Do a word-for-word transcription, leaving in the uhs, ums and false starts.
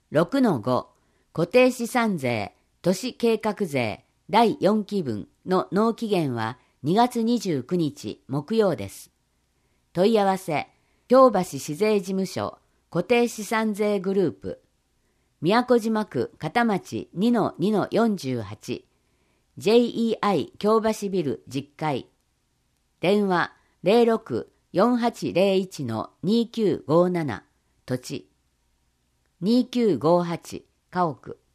ろくのご 固定資産税都市計画税だいよんきぶんの納期限はにがつにじゅうくにち木曜です。問い合わせ、京橋市税事務所固定資産税グループ、宮古島区片町 にのにのよんじゅうはち、ジェイイーアイ 京橋ビルじゅっかい、電話 ゼロろく よんはちゼロいち のにきゅうごなな、土地にきゅうごはち、家屋。